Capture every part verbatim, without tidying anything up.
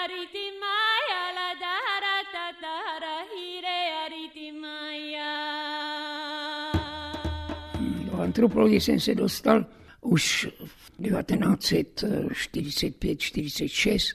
Do antropologie jsem se dostal už v devatenáct čtyřicet pět čtyřicet šest.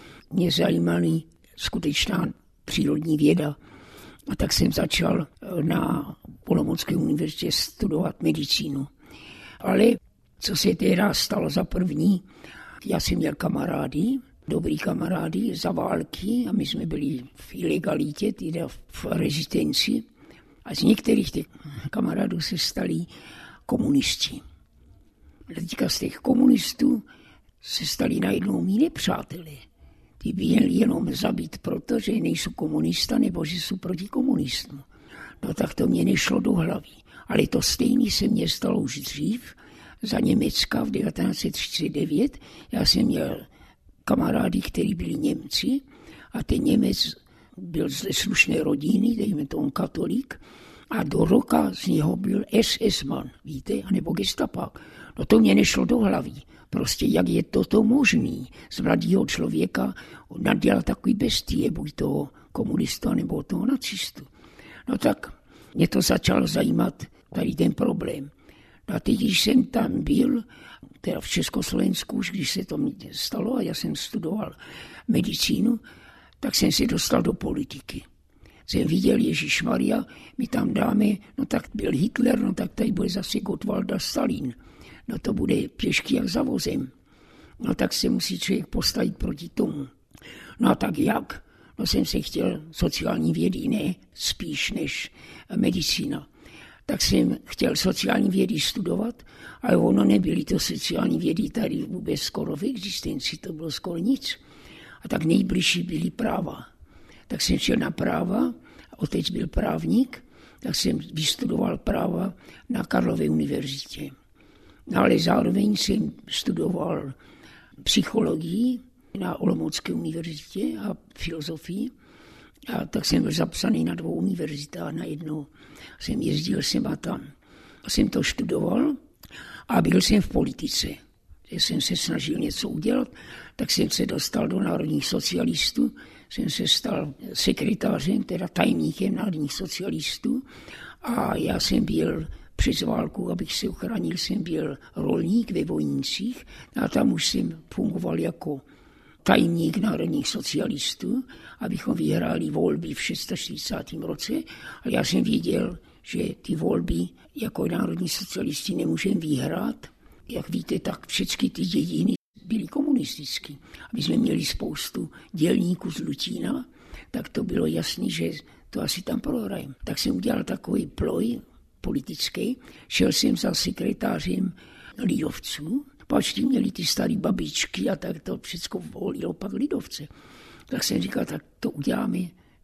Mě zajímaly skutečná přírodní věda. A tak jsem začal na Olomoucké univerzitě studovat medicínu. Ale co se teda stalo za první, já jsem měl kamarády, dobrý kamarády za války a my jsme byli v ilegalitě, teda v rezistenci. A z některých těch kamarádů se stali komunisti. Teďka z těch komunistů se stali najednou mý nepřátelé. Ty by měli jenom zabít proto, že nejsou komunista nebo že jsou proti komunistům. No tak to mě nešlo do hlavy. Ale to stejný se mně stalo už dřív, za Německa v devatenáct třicet devět. Já jsem měl kamarády, kteří byli Němci a ten Němec byl ze slušné rodiny, dejme tomu katolík, a do roka z něho byl es es man, víte, anebo gestapák. No to mě nešlo do hlavy. Prostě jak je toto možný z mladého člověka nadělat takový bestie, buď toho komunista nebo toho nacistu. No tak mě to začalo zajímat tady ten problém. No a teď, když jsem tam byl, teda v Československu, už když se to stalo a já jsem studoval medicínu, tak jsem se dostal do politiky. Jsem viděl, ježišmarja, my tam dáme, no tak byl Hitler, no tak tady bude zase Gottwald a Stalin. No to bude pěšky jak za vozem. No tak se musí člověk postavit proti tomu. No a tak jak? No jsem se chtěl sociální vědy, ne spíš než medicína. Tak jsem chtěl sociální vědy studovat, ale ono nebyly to sociální vědy tady vůbec skoro v existenci, to bylo skoro nic. A tak nejbližší byly práva. Tak jsem šel na práva, otec byl právník, tak jsem vystudoval práva na Karlově univerzitě. No ale zároveň jsem studoval psychologii na Olomoucké univerzitě a filozofii. A tak jsem byl zapsaný na dvou univerzitách, na jednou jsem jezdil sem a tam. A jsem to studoval a byl jsem v politice. Když jsem se snažil něco udělat, tak jsem se dostal do národních socialistů, jsem se stal sekretářem, teda tajemníkem národních socialistů a já jsem byl přes válku, abych se uchránil, jsem byl rolník ve Vojnicích a tam už jsem fungoval jako tajemník národních socialistů, abychom vyhráli volby v čtyřicátém šestém roce. A já jsem věděl, že ty volby jako národní socialisti nemůžeme vyhrát. Jak víte, tak všechny ty dědiny byly komunistické. My jsme měli spoustu dělníků z Lutína, tak to bylo jasné, že to asi tam prohrajeme. Tak jsem udělal takový ploj politický. Šel jsem za sekretářem lidovců, pač ti měli ty staré babičky a tak to všechno volilo pak lidovce. Tak jsem říkal, tak to uděláme.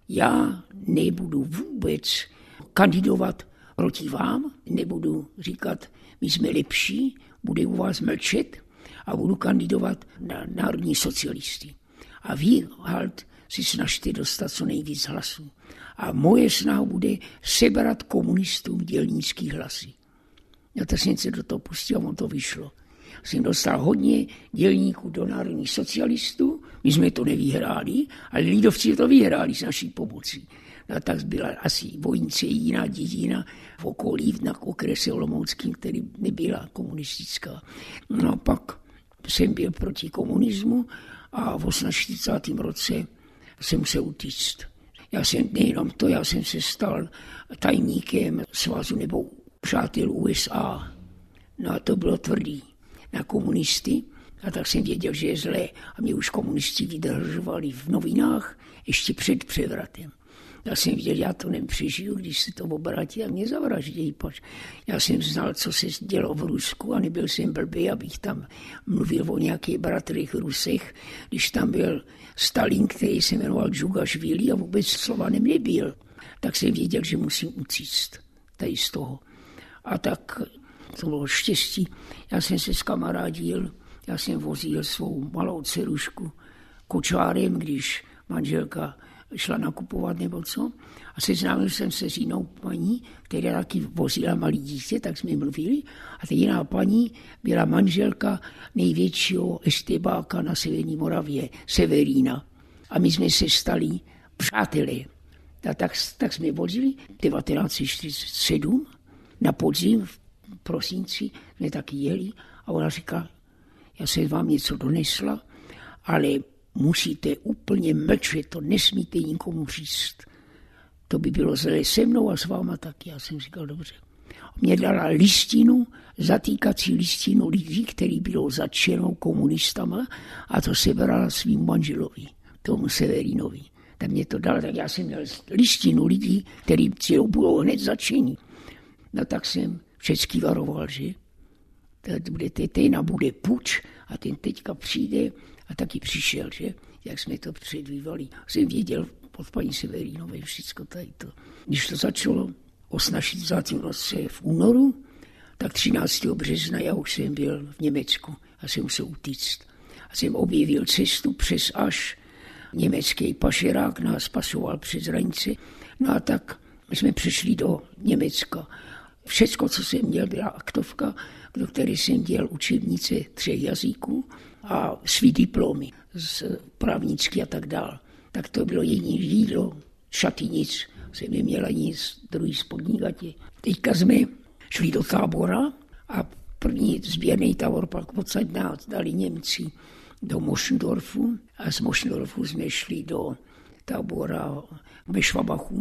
Já nebudu vůbec kandidovat proti vám, nebudu říkat, my jsme lepší, bude u vás mlčet a budu kandidovat na národní socialisty. A vy, halt, si snažte dostat co nejvíc hlasů. A moje snaha bude sebrat komunistům dělnický hlasy. Já to jsem se do toho pustil a on to vyšlo. Jsem dostal hodně dělníků do národních socialistů, my jsme to nevyhráli, ale lidovci to vyhráli s naší pomocí. No, tak byla asi Vojnice jiná dědina v okolí, na okrese Olomouckým, který nebyla komunistická. No a pak jsem byl proti komunismu a v čtyřicátém osmém roce jsem se utíct. Já jsem nejenom to, já jsem se stal tajemníkem svazu nebo přátel U S A. No a to bylo tvrdý na komunisty. A tak jsem věděl, že je zlé. A mě už komunisti vydržovali v novinách ještě před převratem. Já jsem viděl, já to nepřežiju, když se to obrátí a mě zavraždějí. Já jsem znal, co se dělo v Rusku a nebyl jsem blbý, abych tam mluvil o nějakých bratrech Rusech, když tam byl Stalin, který se jmenoval Džugašvili a vůbec Slovanem nebyl. Tak jsem věděl, že musím utíct tady z toho. A tak to bylo štěstí. Já jsem se zkamarádil, já jsem vozil svou malou dcerušku kočárem, když manželka šla nakupovat nebo co. A seznámil jsem se s jinou paní, která taky vozila malý dítě, tak jsme mluvili. A ta jiná paní byla manželka největšího estebáka na severní Moravě, Severína. A my jsme se stali přátelé. A tak, tak jsme vozili devatenáct set čtyřicet sedm na podzim v prosinci jsme taky jeli a ona říká, já jsem vám něco donesla, ale musíte úplně mlčet, to nesmíte nikomu říct. To by bylo zlé se mnou a s váma taky. Já jsem říkal, dobře. Mě dala listinu, zatýkací listinu lidí, který bylo zatčeno komunistama a to se brala svým manželovi, tomu Severinovi. Tak mě to dal, tak já jsem měl listinu lidí, který cílou budou hned zatčení. No tak jsem všechny varoval, že budete ten a bude puč a ten teďka přijde a taky přišel, že jak jsme to předvívali. Jsem věděl od paní Severinové všechno tady to. Když to začalo osmdesátého roce v únoru, tak třináctého března já už jsem byl v Německu a jsem musel utíct. A jsem objevil cestu přes až německý pašerák nás pasoval přes hranice. No a tak jsme přešli do Německa. Všecko, co jsem měl, byla aktovka, do které jsem dělal učebnice třech jazyků a svý diplomy z právnicky a tak dál. Tak to bylo jediné jídlo, šaty nic, jsem neměla nic, druhý spodní gatě. Teďka jsme šli do tábora a první sběrný tábor pak odsaď nás dali Němci do Moschendorfu a z Moschendorfu jsme šli do tábora ve Schwabachu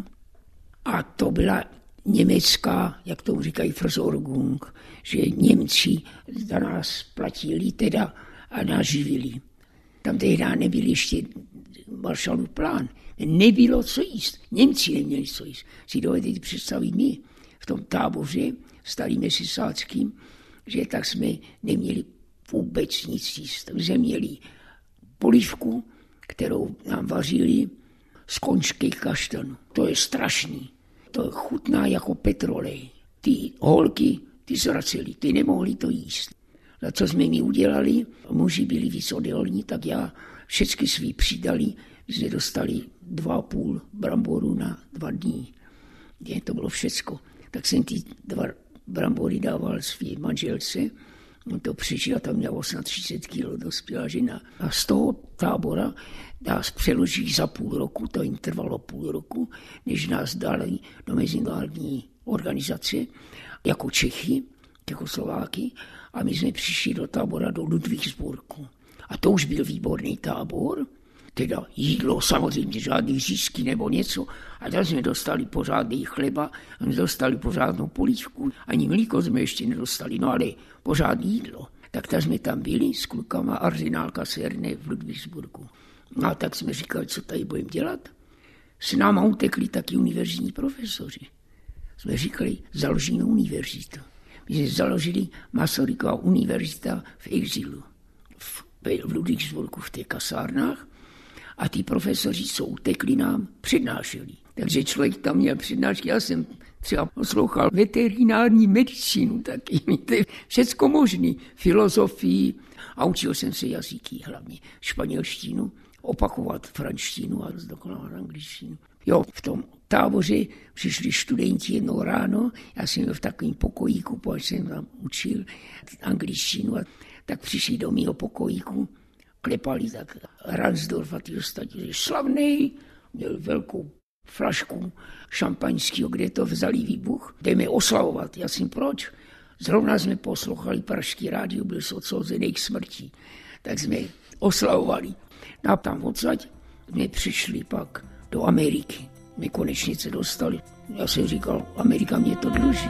a to byla německá, jak tomu říkají, Versorgung, že Němci za nás platili teda a nás živili. Tam tehdy nebyl ještě Marshallův plán. Nebylo co jíst. Němci neměli co jíst. Si dovedete představit my v tom táboře starým Mesisáckým, že tak jsme neměli vůbec nic jíst. My jsme měli polívku, kterou nám vařili z končky kaštanu. To je strašný. To chutná jako petrolej. Ty holky, ty zraceli, ty nemohli to jíst. A co jsme mi udělali, muži byli víc odolní, tak já všechny svý přidali, jsme dostali dva a půl bramboru na dva dní. Je, to bylo všecko. Tak jsem ty dva brambory dával svý manželce, on to přežila, tam měla třicet osm kilo, dospělá žena. A z toho tábora nás přeloží za půl roku, to jim trvalo půl roku, než nás dali do mezinárodní organizace, jako Čechy, Čechoslováky, a my jsme přišli do tábora do Ludwigsburgu. A to už byl výborný tábor, teda jídlo, samozřejmě žádný řízky nebo něco. A tam jsme dostali pořádný chleba, a jsme dostali pořádnou polívku, ani mlíko jsme ještě nedostali, no ale pořádný jídlo. Tak tam jsme tam byli s klukama Arsenal kaserne v Ludwigsburgu. No a tak jsme říkali, co tady budeme dělat. S náma utekli taky univerzitní profesoři. Jsme říkali, založíme univerzitu. My jsme založili Masarykova univerzita v exilu, v, v Ludwigsburgu, v těch kasárnách. A ty profesoři, co utekli, nám přednášeli. Takže člověk tam měl přednášky, já jsem třeba poslouchal veterinární medicínu taky, všecko možný, filozofii a učil jsem se jazyky, hlavně španělštinu, opakovat franštinu a zdokonalovat angličtinu. Jo, v tom táboře přišli studenti jednou ráno, já jsem byl v takovém pokojíku, protože jsem tam učil angličtinu, a tak přišli do mého pokojíku, klepali tak Ransdorf a ty ostatní, slavnej, měl velkou flašku šampaňského, kde to vzali výbuch, jdeme oslavovat. Já jsem proč? Zrovna jsme poslouchali pražský rádio, byl odsouzený k smrti, tak jsme oslavovali. A tam odsaď jsme přišli pak do Ameriky. My konečně se dostali. Já jsem říkal, Amerika mě to dluží.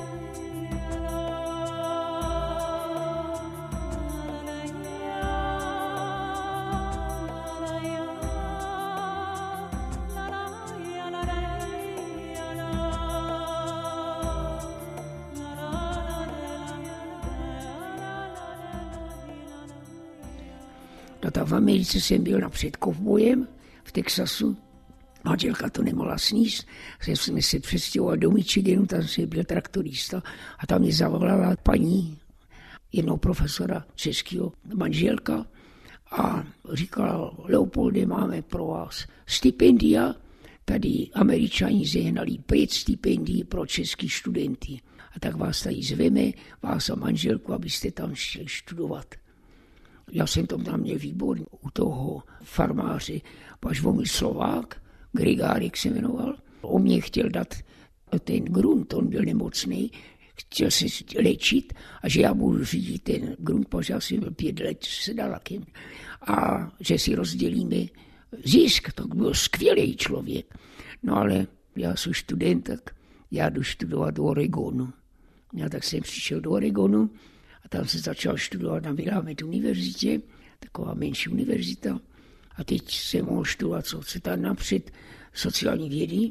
No tak v Americe jsem byl napřed kovbojem v Texasu. Manželka to nemohla sníst, jsme se přestěhovali do Michiganu, tam jsem byl traktorista a tam mě zavolala paní, jednou profesora českého manželka a říkala, Leopolde, máme pro vás stipendia, tady Američani zehnali pět stipendií pro český studenty. A tak vás tady zveme, vás a manželku, abyste tam šli studovat. Já jsem tam tam měl výborný u toho farmáře Pažvomil Slovák, Grigárek se jmenoval. On mě chtěl dát ten grunt, on byl nemocný, chtěl se léčit a že já budu řídit ten grunt, protože já jsem byl pět let sedalakem a že si rozdělíme zisk, to byl skvělý člověk. No ale já jsem student, tak já jdu studovat do Oregonu. Já tak jsem přišel do Oregonu a tam se začal studovat na Willamette univerzitě, taková menší univerzita. A teď jsem mohl studovat, co se tam napřed, sociální vědy,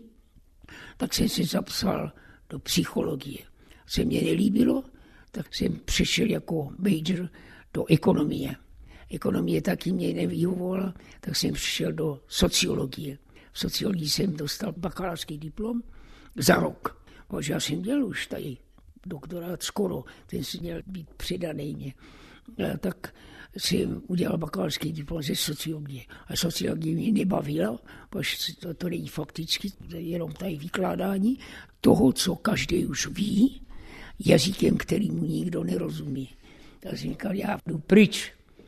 tak jsem se zapsal do psychologie. Se mě nelíbilo, tak jsem přešel jako major do ekonomie. Ekonomie taky mě nevyhovovala, tak jsem přišel do sociologie. V sociologii jsem dostal bakalářský diplom za rok. Protože já jsem dělal už tady doktorát skoro, ten si měl být předaný mě. A tak jsem udělal bakalářský diplom ze sociologie. A sociologie mě nebavila, protože to, to není fakticky, to je jenom tady vykládání toho, co každý už ví, jazykem, kterýmu nikdo nerozumí. Tak jsem říkal, já jdu pryč.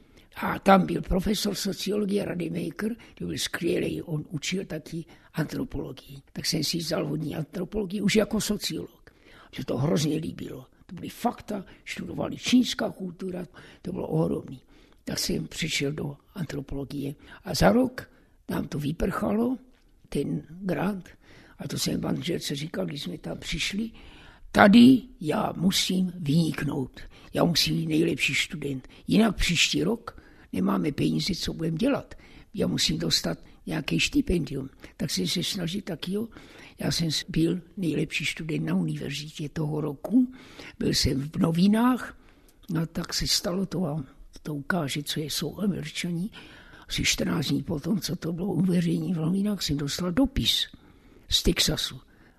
A tam byl profesor sociologie Rademacher, to byl skvělý, on učil taky antropologii. Tak jsem si vzal vodní antropologii už jako sociolog. Že to hrozně líbilo. To byly fakta, studovali čínská kultura, to bylo ohromný. Tak jsem přišel do antropologie. A za rok nám to vyprchalo, ten grant, a to jsem manželce říkal, když jsme tam přišli, tady já musím vyniknout. Já musím být nejlepší student. Jinak příští rok nemáme peníze, co budeme dělat. Já musím dostat nějaký stipendium. Tak jsem se snažil taky, jo. Já jsem byl nejlepší student na univerzitě toho roku. Byl jsem v novinách, no tak se stalo to, vám to ukáže, co je, jsou Američaní. Asi čtrnáct dní potom, co to bylo uveřejnění v novinách, jsem dostal dopis z Texasu.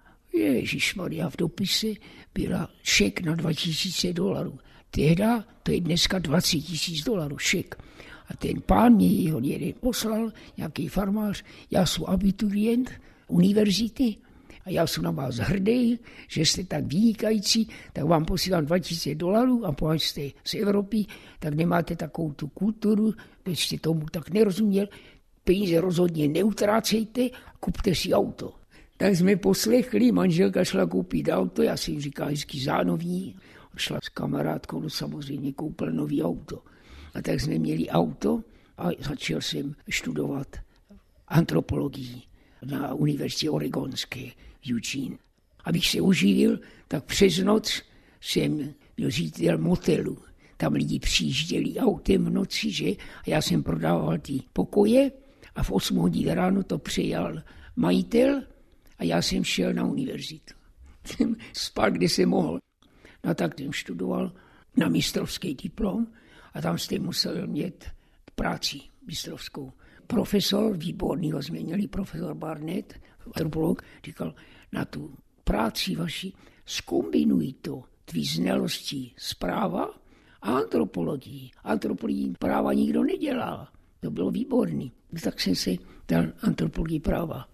Ježišmarja, v dopise byla šek na dva tisíce dolarů. Tehda to je dneska dvacet tisíc dolarů šek. A ten pán mě ho jeden poslal, nějaký farmář, já jsem abiturient univerzity a já jsem na vás hrdý, že jste tak vynikající, tak vám posílám dva tisíce dolarů a pokud jste z Evropy, tak nemáte takovou tu kulturu, když jste tomu tak nerozuměl, peníze rozhodně neutrácejte, kupte si auto. Tak jsme poslechli, manželka šla koupit auto, já jsem říkal hezky zánovní, šla s kamarádkou, no samozřejmě koupil nový auto. A tak jsme měli auto a začal jsem studovat antropologii na univerzitě Oregonské v Eugene. Abych se uživil, tak přes noc jsem byl ředitel motelu. Tam lidi přijížděli autem v noci, že? A já jsem prodával ty pokoje a v osm hodin ráno to přejal majitel a já jsem šel na univerzitu. Jsem spal, kde jsem mohl. No tak jsem studoval na mistrovský diplom a tam jste musel mít práci mistrovskou. Profesor, výborný ho změnili, profesor Barnett, antropolog, říkal, na tu práci vaši zkombinuj to, tvý znalosti z práva a antropologii. Antropologii práva nikdo nedělal. To bylo výborný. Tak jsem se dal antropologii práva.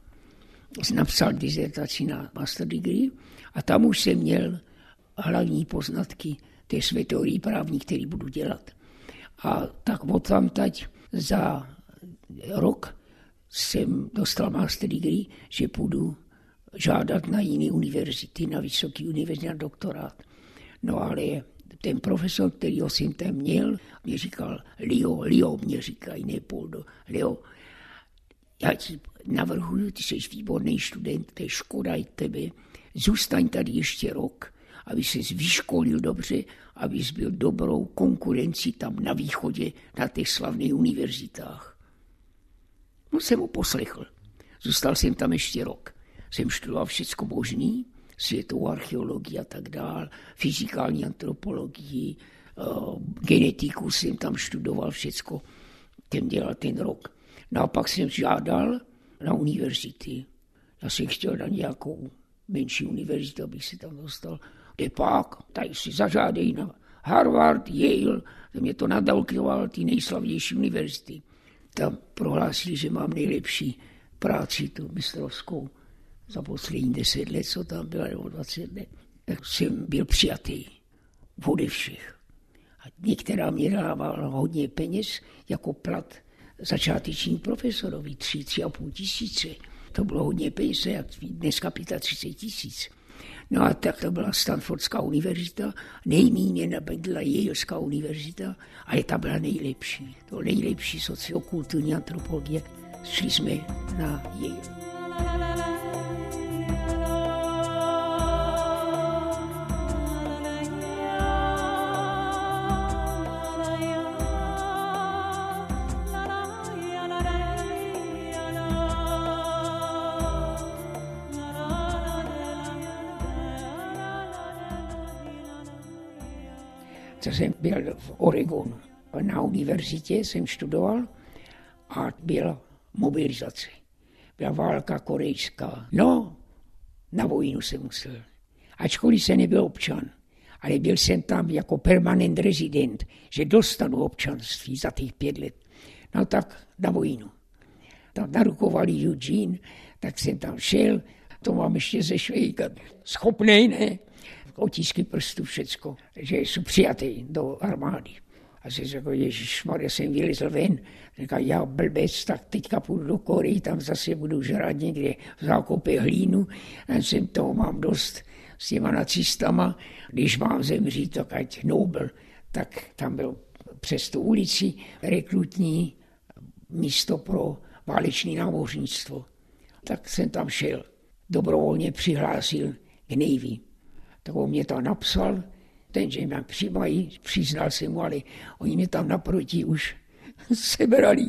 Napsal dizertaci na master degree a tam už jsem měl hlavní poznatky té své teorii právní, který budu dělat. A tak od tam teď za rok jsem dostal master degree, že půjdu žádat na jiné univerzity, na vysoké univerzity, na doktorát. No ale ten profesor, kterýho jsem tam měl, mě říkal, Leo, Leo mě říkají, ne Poldo, Leo, já ti navrhuju, ty jsi výborný student, to je škoda i tebe, zůstaň tady ještě rok, aby ses vyškolil dobře, abys byl dobrou konkurencí tam na východě, na těch slavných univerzitách. No jsem ho poslechl. Zůstal jsem tam ještě rok. Jsem studoval všecko možný, světovou archeologii a tak dál, fyzikální antropologii, uh, genetiku jsem tam studoval všecko. Ten dělal ten rok. No a pak jsem žádal na univerzity. Já jsem chtěl na nějakou menší univerzitu, abych se tam dostal. Kde pak, tady si zažádej na Harvard, Yale, mě to nadalkoval ty nejslavnější univerzity. Tam prohlásili, že mám nejlepší práci, tu mistrovskou, za poslední deset let, co tam byla, nebo dvacet let. Tak jsem byl přijatý ode všech. A některá mě dávala hodně peněz jako plat začáteční profesorovi, tři, tři a půl tisíce. To bylo hodně peněz, jak dneska třicet pět tisíc. No a tak to byla Stanfordská univerzita, nejméně nabídla Yaleská univerzita, ale ta byla nejlepší. To nejlepší sociokulturní antropologie. Šli jsme na Yale. Co jsem byl v Oregonu. Na univerzitě jsem studoval a byla mobilizace. Byla válka korejská. No, na vojnu jsem musel. Ačkoliv jsem nebyl občan, ale byl jsem tam jako permanent rezident, že dostanu občanství za těch pět let. No tak na vojnu. Tam narukovali Eugene, tak jsem tam šel, to mám ještě ze Švejka. Schopnej, ne? Otisky prstů, všecko, že jsou přijatý do armády. A jsem řekl, ježišmarja, jsem vylezl ven. Říkal, já blbec, tak teďka půjdu do Koreji, tam zase budu žrat někde v zákopě hlínu. A jsem toho mám dost s těma nacistama. Když mám zemřít, tak ať Nobel. Tak tam byl přes tu ulici rekrutní místo pro válečné námořnictvo. Tak jsem tam šel. Dobrovolně přihlásil k Navy. Tak on mě tam napsal, ten, že mě přijímají, přiznal jsem mu, ale oni mě tam naproti už sebrali.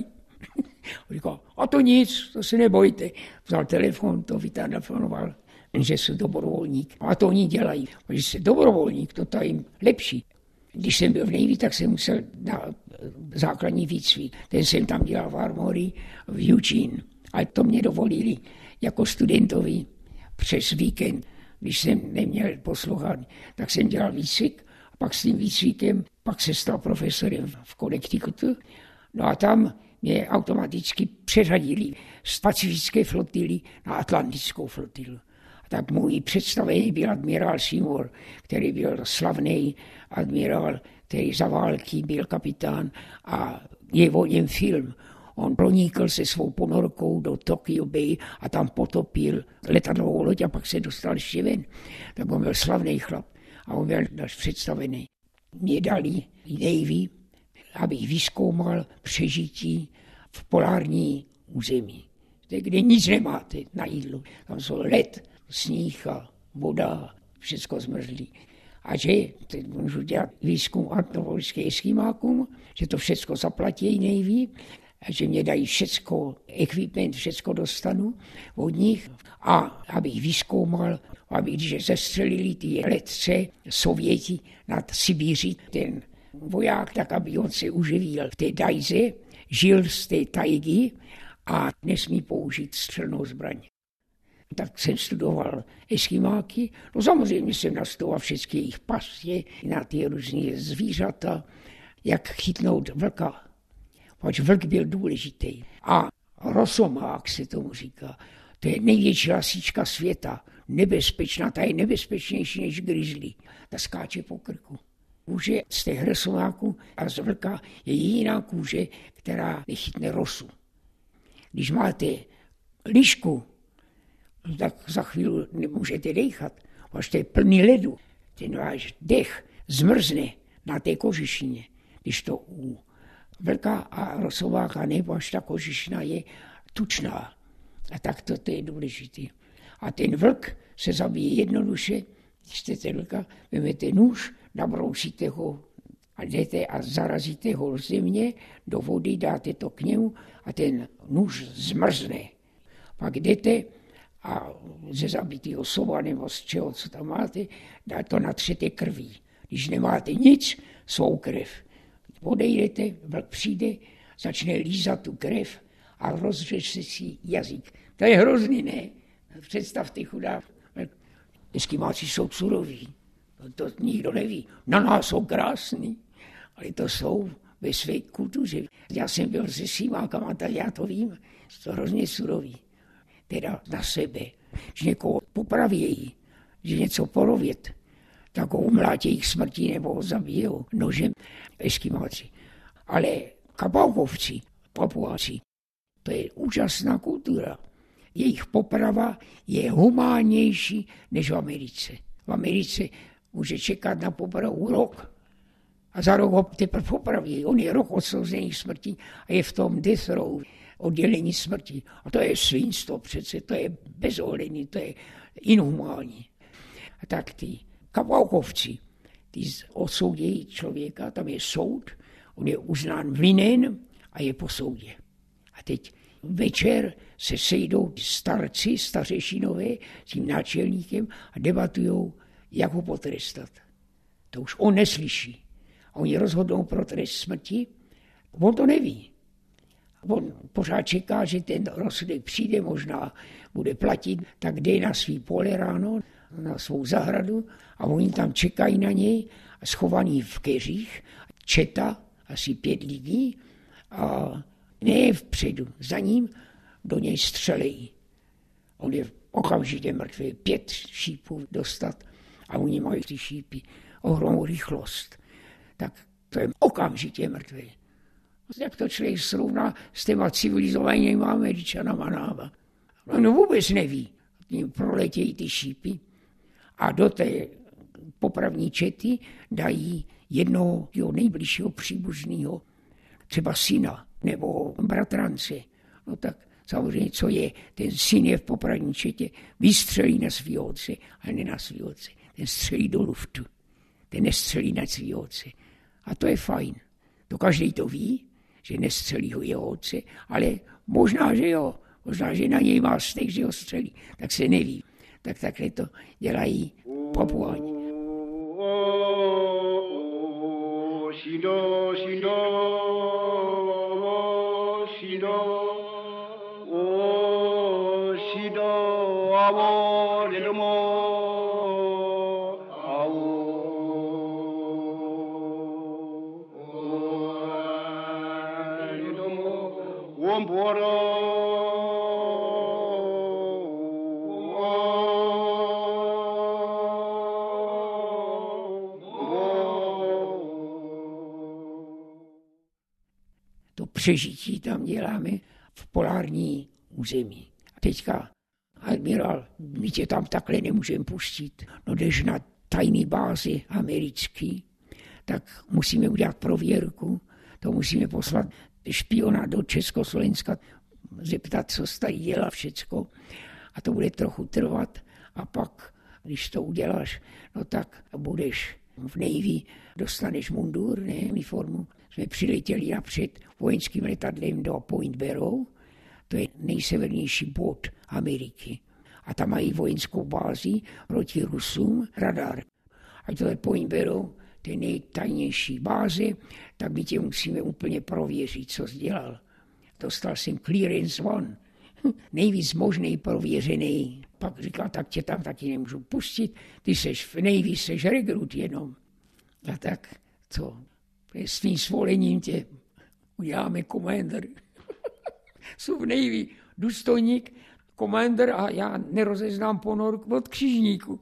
On říkal, a to nic, to se nebojte. Vzal telefon, to vytelefonoval, že jsou dobrovolník. A to oni dělají. Když se dobrovolník, to je jim lepší. Když jsem byl v Navy, tak jsem musel na základní výcvik. Ten jsem tam dělal v Armory v Eugene. A to mě dovolili jako studentovi přes víkend. Když jsem neměl poslouchat, tak jsem dělal výcvik a pak s tím výcvikem, pak se stal profesorem v Connecticutu. No a tam mě automaticky přeřadili z pacifické flotily na atlantickou flotilu. A tak můj představený byl admirál Seymour, který byl slavný admirál, který za války byl kapitán a je o něm film. On pronikl se svou ponorkou do Tokyo Bay a tam potopil letadlovou loď a pak se dostal ještě ven. Tak on byl slavný chlap a on byl náš představený. Mě dali Navy, abych vyzkoumal přežití v polární území, kde nic nemáte na jídlo. Tam jsou led, sníh a voda, všechno zmrzlý. A že teď můžu dělat výzkum antropologických eskimákům, že to všechno zaplatí Navy, a že mě dají všecko, equipment, všecko dostanu od nich a abych vyzkoumal, aby když zestřelili ty letce Sověti nad Sibíří, ten voják, tak aby on se uživil v té dajze, žil z té tajgy a nesmí použít střelnou zbraň. Tak jsem studoval eskimáky, no samozřejmě jsem nastudoval všechny jejich pastě na ty různé zvířata, jak chytnout vlka. Pač vlk byl důležitý. A rosomák se tomu říká. To je největší lasička světa. Nebezpečná, ta je nebezpečnější než grizzly. Ta skáče po krku. Kůže z těch rosomáků a z vlka je jediná kůže, která nechytne rosu. Když máte lišku, tak za chvíli nemůžete dechat. Až to je plný ledu. Ten váš dech zmrzne na té kožešině. Když to u vlka a rosomáka nebo až ta kožešina je tučná. A tak to, to je důležité. A ten vlk se zabije jednoduše, když jste vlka, vezmete nůž, nabrousíte ho a jdete a zarazíte ho z země, do vody dáte to k němu a ten nůž zmrzne. Pak jdete a ze zabitého sova nebo z čeho, co tam máte, dá to natřete krví. Když nemáte nic, svou krev. Odejdete, vlk přijde, začne lízat tu krev a rozřeže si jazyk. To je hrozný, ne? Představte chudák. Eskimáci jsou suroví, to, to nikdo neví. Na nás jsou krásný, ale to jsou ve své kultuře. Já jsem byl se Simákama, tak já to vím, to hrozně suroví. Teda na sebe, že někoho popravějí, že něco porovět, tak ho umlátějí k smrti nebo ho zabijou nožem Eskimáci. Ale Kapaukovci, Papuáci, to je úžasná kultura. Jejich poprava je humánnější než v Americe. V Americe může čekat na popravu rok a za rok ho teprve popraví. On je rok odsouzený k smrti a je v tom death row, oddělení smrti. A to je svinstvo přece, to je bezohledný, to je inhumální. A tak ty Kapaukovci, ty osoudějí člověka, tam je soud, on je uznán vinen a je po soudě. A teď večer se sejdou starci, stařešinové s tím náčelníkem a debatujou, jak ho potrestat. To už on neslyší. A oni rozhodnou pro trest smrti, on to neví. On pořád čeká, že ten rozsudek přijde, možná bude platit, tak jde na svý pole ráno, na svou zahradu a oni tam čekají na něj, schovaný v keřích, četa, asi pět lidí a ne vpředu, za ním do něj střelejí. On je okamžitě mrtvý, pět šípů dostat a oni mají ty šípy ohromnou rychlost. Tak to je okamžitě mrtvý. Jak to člověk srovná s těma civilizovanými Američanama náma. No vůbec neví. Tím proletějí ty šípy a do té popravní čety dají jednoho jeho nejbližšího příbuzného, třeba syna nebo bratrance. No tak samozřejmě, co je, ten syn je v popravní četě, vystřelí na svýho otce, ale ne na svýho otce. Ten střelí do luftu, ten nestřelí na svýho otce. A to je fajn. To každý to ví, že nestřelí ho jeho otce, ale možná, že jo, možná, že na něj má vztek, že ho střelí, tak se neví. Tak takhle to dělají Papuáni. Shido, shido, shido, oh, shido, amo, lelomo, ao, oh, lelomo, womboro. Přežití tam děláme v polární území. A teďka, admirál, my tě tam takhle nemůžeme pustit. No jdeš na tajný bázi americký, tak musíme udělat prověrku, to musíme poslat špiona do Československa, zeptat, co se tady dělá všecko. A to bude trochu trvat. A pak, když to uděláš, no tak budeš v Navy, dostaneš mundur, ne, uniformu. Jsme přiletěli napřed vojenským letadlem do Point Barrow, to je nejsevernější bod Ameriky. A tam mají vojenskou bázi proti Rusům, radar. A to je Point Barrow, to je nejtajnější báze, tak my tě musíme úplně prověřit, co jsi dělal. Dostal jsem clearance one, nejvíc možný prověřený. Pak říkal, tak tě tam taky nemůžu pustit, ty seš v Navy, seš rekrut jenom. A tak co? S tím svolením tě uděláme komandr. Jsou v Navy důstojník, komandr a já nerozeznám ponorku od křižníku.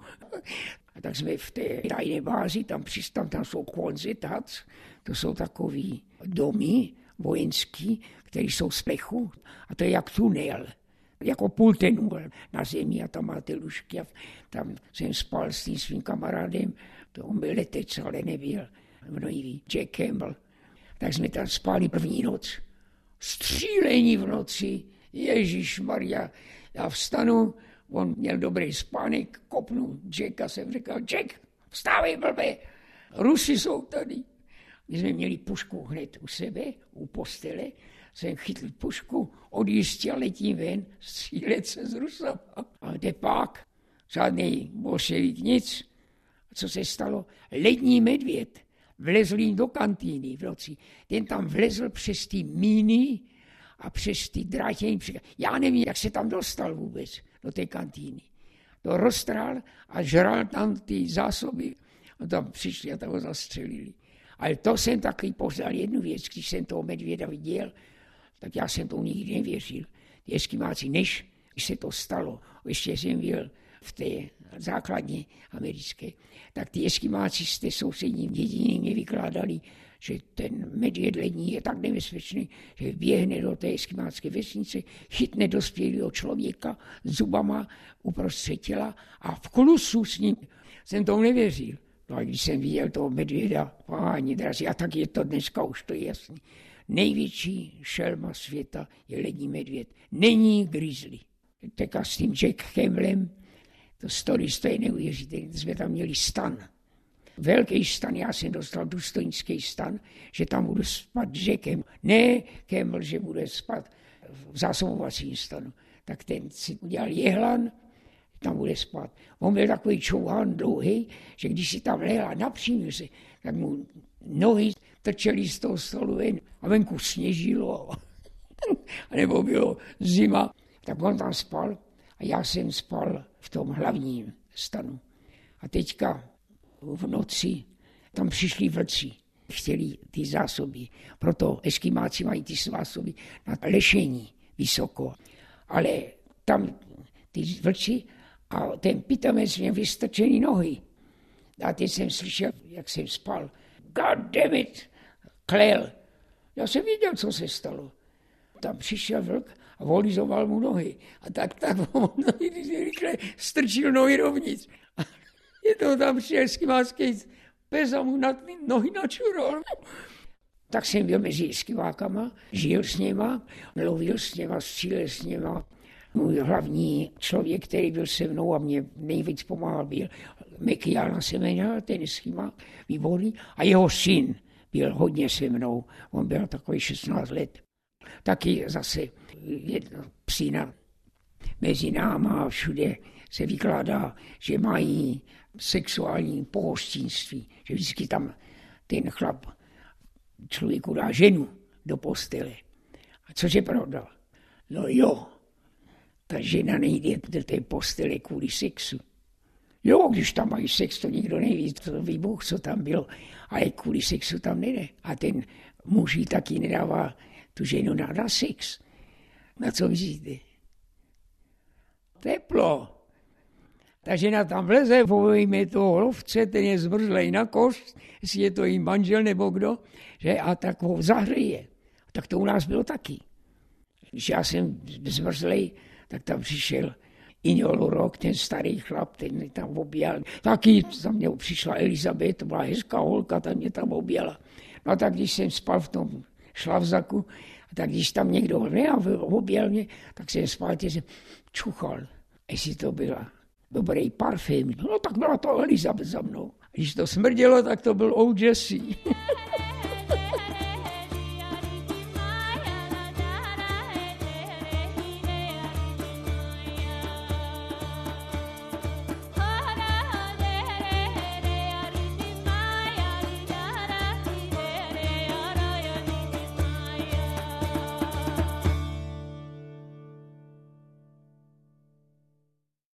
A tak jsme v té tajné bázi, tam přistám, tam jsou konzitac, to jsou takový domy vojenský, které jsou z plechu a to je jak tunel, jako půltenul na zemi a tam máte lůžky a tam jsem spal s tím svým kamarádem, to on byl letec, ale nebyl. Mnojivý Jack Campbell. Tak jsme tam spali první noc. Střílení v noci. Ježišmarja. Já vstanu, on měl dobrý spánek, kopnu Jacka, jsem říkal, Jack, vstávej blbě, Rusy jsou tady. My jsme měli pušku hned u sebe, u postele, jsem chytl pušku, odjistil, letím ven, střílet se s Rusama. A kde pak? Žádný bolševik, nic. A co se stalo? Lední medvěd vlezl jim do kantýny v noci. Ten tam vlezl přes ty míny a přes ty drátění. Já nevím, jak se tam dostal vůbec do té kantýny. To roztrhal a žral tam ty zásoby. A tam přišli a tam ho zastřelili. Ale to jsem taky poznal jednu věc, když jsem toho medvěda viděl, tak já jsem tomu nikdy nevěřil. Ty Eskimáci, než se to stalo, ještě jsem byl v té základně americké, tak ty eskimáci z té sousední dědiny mě vykládali, že ten medvěd lední je tak nebezpečný, že běhne do té eskimácké vesnice, chytne dospělého člověka s zubama uprostřed těla a v klusu s ním. Jsem tomu nevěřil. No a když jsem viděl toho medvěda, páni drazí, a tak je to dneska, už to je jasný. Největší šelma světa je lední medvěd. Není grizzly. Tak s tím Jack Campbellem, to story, to je neuvěřitelné, jsme tam měli stan. Velký stan, já jsem dostal důstojnický stan, že tam budu spát s Jackem. Ne Campbell, že bude spát v zásobovacím stanu. Tak ten si udělal jehlan, tam bude spát. On byl takový čouhán dlouhý, že když si tam lehl a napřímil se, tak mu nohy trčely z toho stolu ven a venku sněžilo. A nebo bylo zima. Tak on tam spal a já jsem spal v tom hlavním stanu. A teďka v noci tam přišli vlci, chtěli ty zásoby. Proto eskimáci mají ty zásoby na lešení vysoko. Ale tam ty vlci a ten pitomec měl vystrčený nohy. A teď jsem slyšel, jak jsem spal. God damn it, klel. Já jsem viděl, co se stalo. Tam přišel vlk a volizoval mu nohy. A tak, tak on rychle strčil nohy dovnitř. A je to tam přišel eskimácký pes a mu na nohy načural. Tak jsem byl mezi eskimákama, žil s něma, lovil s něma, střílel s něma. Můj hlavní člověk, který byl se mnou a mě nejvíc pomáhal, byl Mekiana Semena, ten eskimák, výborný. A jeho syn byl hodně se mnou, on byl takový šestnáct let. Taky zase jedna psina mezi náma a všude se vykládá, že mají sexuální pohostinství, že vždycky tam ten chlap člověku dá ženu do postele. A což je pravda? No jo, ta žena nejde do té postele kvůli sexu. Jo, když tam mají sex, to nikdo neví, to ví Bůh, co tam bylo, ale kvůli sexu tam nejde. A ten muž jí taky nedává tu ženu na, na sex. Na co myslíte? Teplo. Ta žena tam vleze, povejme toho lovce, ten je zmrzlej na kost, jestli je to jí manžel nebo kdo, že, a tak ho zahřeje. Tak to u nás bylo taky. Když já jsem zmrzlej, tak tam přišel Iňol Rok, ten starý chlap, ten mě tam objal. Taky za mě přišla Elizabeth, to byla hezká holka, ta mě tam objala. No tak když jsem spal v tom šlavzaku, tak když tam někdo objel mě, tak jsem spal, jsem čuchal, jestli to byla dobrý parfém. No tak byla to Elizabeth za mnou. Když to smrdělo, tak to byl O. Jesse.